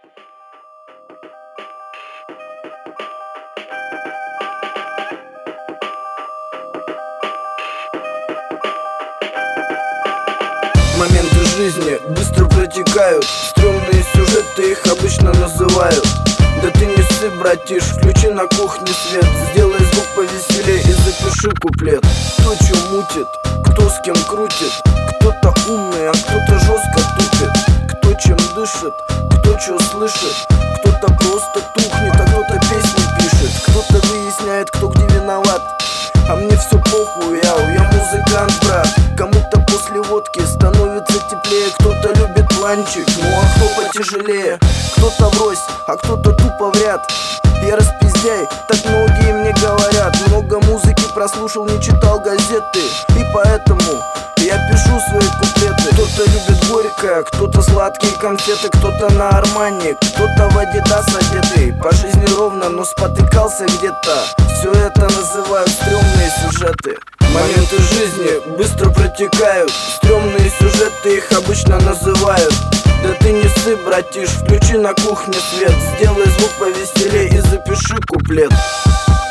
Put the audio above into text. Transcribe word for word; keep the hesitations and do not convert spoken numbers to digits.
Моменты жизни быстро протекают, стрёмные сюжеты их обычно называют. Да ты не ссы, братиш, включи на кухне свет, сделай звук повеселее и запиши куплет. Кто чё мутит, кто с кем крутит, кто-то умный, а кто-то жестко тупит. Кто чем дышит, кто чё слышит, кто-то просто тухнет, а кто-то песни пишет. Кто-то выясняет, кто где виноват, а мне все похуй, яу, я музыкант, брат. Кому-то после водки становится теплее, кто-то любит планчик, ну а кто потяжелее. Кто-то врозь, а кто-то тупо в ряд. Я распиздяй, так многие мне говорят. Много музыки прослушал, не читал газеты, и поэтому я пишу свои куплеты. Кто-то любит горькое, кто-то сладкие конфеты, кто-то на Армани, кто-то в Адидас одетый. По жизни ровно, но спотыкался где-то. Все это называют стрёмные сюжеты. Моменты жизни быстро протекают, стрёмные сюжеты их обычно называют. Да ты не ссы, братиш, включи на кухне свет, сделай звук повеселее и запиши куплет.